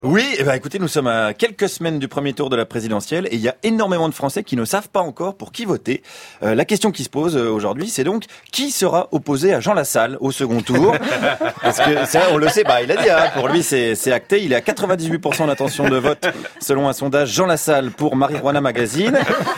Oui, écoutez, nous sommes à quelques semaines du premier tour de la présidentielle et il y a énormément de Français qui ne savent pas encore pour qui voter. La question qui se pose aujourd'hui, c'est donc qui sera opposé à Jean Lassalle au second tour? Parce que ça, on le sait, il a dit, pour lui c'est acté, il est à 98% d'intention de vote selon un sondage Jean Lassalle pour Marijuana Magazine.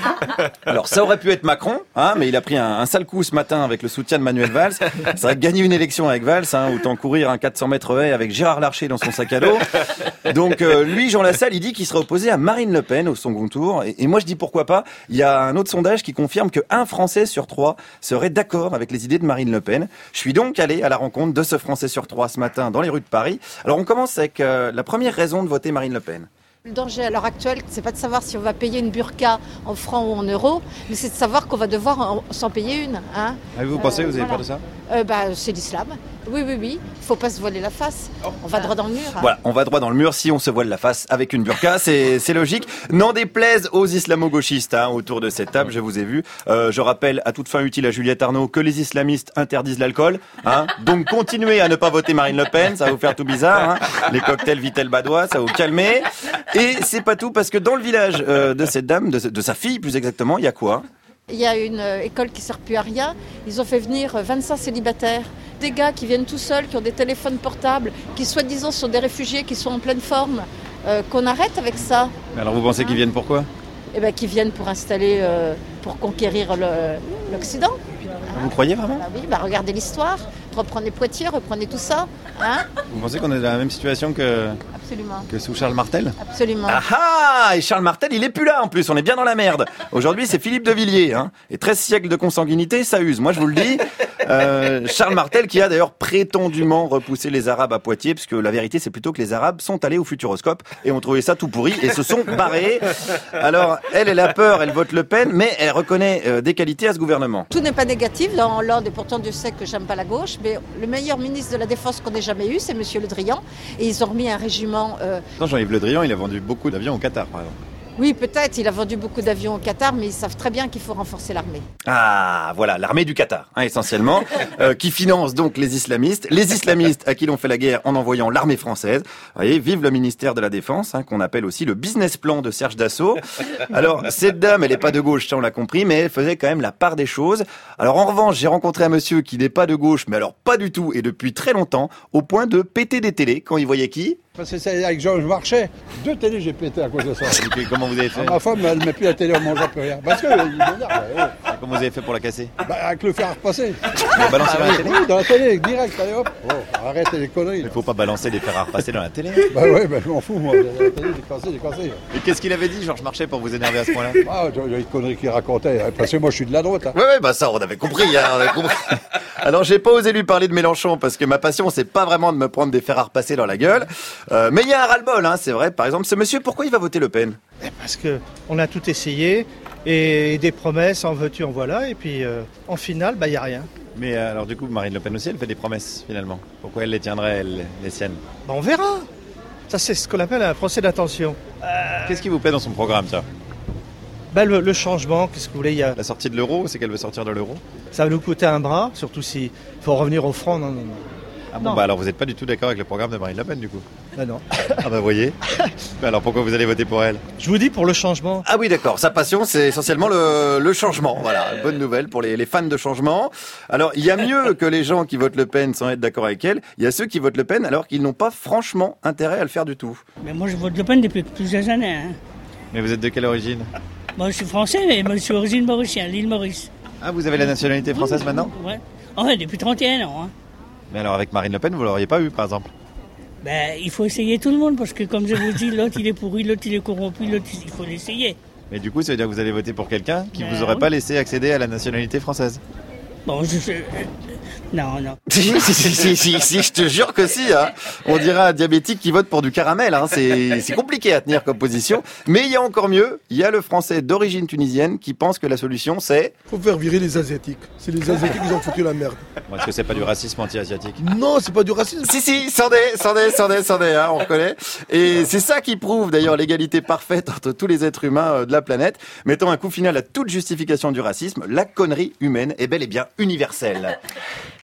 Alors ça aurait pu être Macron, mais il a pris un sale coup ce matin avec le soutien de Manuel Valls. C'est vrai que gagner une élection avec Valls, autant courir un 400 mètres haie avec Gérard Larcher dans son sac à dos. Donc lui, Jean Lassalle, il dit qu'il sera opposé à Marine Le Pen au second tour. Et moi, je dis pourquoi pas. Il y a un autre sondage qui confirme qu'un Français sur 3 serait d'accord avec les idées de Marine Le Pen. Je suis donc allé à la rencontre de ce Français sur 3 ce matin dans les rues de Paris. Alors on commence avec la première raison de voter Marine Le Pen. Le danger à l'heure actuelle, c'est pas de savoir si on va payer une burqa en francs ou en euros, mais c'est de savoir qu'on va devoir s'en payer une. Vous pensez, vous avez peur de ça ? C'est l'islam. Oui. Il faut pas se voiler la face. On va droit dans le mur. Voilà, on va droit dans le mur si on se voile la face avec une burqa, c'est logique. N'en déplaise aux islamo-gauchistes autour de cette table, je vous ai vu. Je rappelle à toute fin utile à Juliette Arnaud que les islamistes interdisent l'alcool. Donc continuez à ne pas voter Marine Le Pen, ça va vous faire tout bizarre. Les cocktails Vitel Badois, ça va vous calmer. Et c'est pas tout, parce que dans le village de cette dame, de sa fille plus exactement, il y a quoi ? Il y a une école qui ne sert plus à rien. Ils ont fait venir 25 célibataires. Des gars qui viennent tout seuls, qui ont des téléphones portables, qui soi-disant sont des réfugiés, qui sont en pleine forme. Qu'on arrête avec ça. Alors vous pensez qu'ils viennent pourquoi ? Qu'ils viennent pour installer, pour conquérir l'Occident. Vous croyez vraiment ? Oui, regardez l'histoire. Reprenez Poitiers, reprenez tout ça. Vous pensez qu'on est dans la même situation que sous Charles Martel ? Absolument. Et Charles Martel, il est plus là en plus, on est bien dans la merde. Aujourd'hui, c'est Philippe de Villiers. Et 13 siècles de consanguinité, ça use. Moi, je vous le dis. Charles Martel qui a d'ailleurs prétendument repoussé les Arabes à Poitiers, parce que la vérité, c'est plutôt que les Arabes sont allés au Futuroscope et ont trouvé ça tout pourri et se sont barrés. Alors, elle a peur, elle vote Le Pen, mais elle reconnaît des qualités à ce gouvernement. Tout n'est pas négatif dans l'ordre, et pourtant Dieu sait que j'aime pas la gauche, mais le meilleur ministre de la Défense qu'on ait jamais eu, c'est Monsieur Le Drian, et ils ont remis un régiment... Jean-Yves Le Drian, il a vendu beaucoup d'avions au Qatar, par exemple. Oui, peut-être, il a vendu beaucoup d'avions au Qatar, mais ils savent très bien qu'il faut renforcer l'armée. Voilà, l'armée du Qatar, essentiellement, qui finance donc les islamistes à qui l'on fait la guerre en envoyant l'armée française. Vous voyez, vive le ministère de la Défense, qu'on appelle aussi le business plan de Serge Dassault. Alors, cette dame, elle est pas de gauche, ça on l'a compris, mais elle faisait quand même la part des choses. Alors, en revanche, j'ai rencontré un monsieur qui n'est pas de gauche, mais alors pas du tout, et depuis très longtemps, au point de péter des télés quand il voyait qui ? Parce que c'est avec Georges Marchais. 2 télés j'ai pété à cause de ça. Comment vous avez fait ? Ma femme, elle ne met plus la télé, on ne mange plus rien. Parce que il m'énerve. Comment vous avez fait pour la casser ? Avec le fer à repasser. Vous balancez dans la télé ? Oui, dans la télé, direct, allez hop. Arrêtez les conneries. Il ne faut pas balancer des fers à repasser dans la télé. Je m'en fous, moi. La télé, j'ai cassé. Et qu'est-ce qu'il avait dit, Georges Marchais, pour vous énerver à ce point-là ? Il y a une connerie qu'il racontait. Parce que moi, je suis de la droite. Ça, on avait compris. Alors, j'ai pas osé lui parler de Mélenchon, parce que ma passion, c'est pas vraiment de me prendre des fers à repasser dans la gueule. Mais il y a un ras-le-bol, c'est vrai. Par exemple, ce monsieur, pourquoi il va voter Le Pen ? Parce qu'on a tout essayé, et des promesses, en veux-tu, en voilà, et puis en finale, il n'y a rien. Mais alors du coup, Marine Le Pen aussi, elle fait des promesses, finalement. Pourquoi elle les tiendrait, elle, les siennes ? On verra. Ça, c'est ce qu'on appelle un procès d'intention. Qu'est-ce qui vous plaît dans son programme, ça ? Le changement, qu'est-ce que vous voulez, il y a... La sortie de l'euro, c'est qu'elle veut sortir de l'euro ? Ça va nous coûter un bras, surtout s'il faut revenir au franc, non. Alors vous n'êtes pas du tout d'accord avec le programme de Marine Le Pen, du coup ? Non. Voyez. Alors pourquoi vous allez voter pour elle ? Je vous dis pour le changement. Ah oui, d'accord. Sa passion, c'est essentiellement le changement. Voilà, bonne nouvelle pour les fans de changement. Alors, il y a mieux que les gens qui votent Le Pen sans être d'accord avec elle. Il y a ceux qui votent Le Pen alors qu'ils n'ont pas franchement intérêt à le faire du tout. Mais moi, je vote Le Pen depuis plusieurs années. Mais vous êtes de quelle origine ? Moi, je suis français, mais moi, je suis d'origine mauricienne, l'île Maurice. Ah, vous avez la nationalité française maintenant ? Ouais. Ouais, depuis 31 ans. Mais alors, avec Marine Le Pen, vous l'auriez pas eu, par exemple ? Il faut essayer tout le monde, parce que comme je vous dis, l'autre il est pourri, l'autre il est corrompu, l'autre il faut l'essayer. Mais du coup, ça veut dire que vous allez voter pour quelqu'un qui vous aurait pas laissé accéder à la nationalité française ? Bon, Non. Si, je te jure que si. On dirait un diabétique qui vote pour du caramel. C'est compliqué à tenir comme position. Mais il y a encore mieux. Il y a le français d'origine tunisienne qui pense que la solution, c'est... Faut faire virer les Asiatiques. C'est les Asiatiques qui ont foutu la merde. Est-ce que c'est pas du racisme anti-asiatique ? Non, c'est pas du racisme. Si, c'en est, on reconnaît. Et c'est ça qui prouve d'ailleurs l'égalité parfaite entre tous les êtres humains de la planète. Mettant un coup final à toute justification du racisme, la connerie humaine est bel et bien universelle.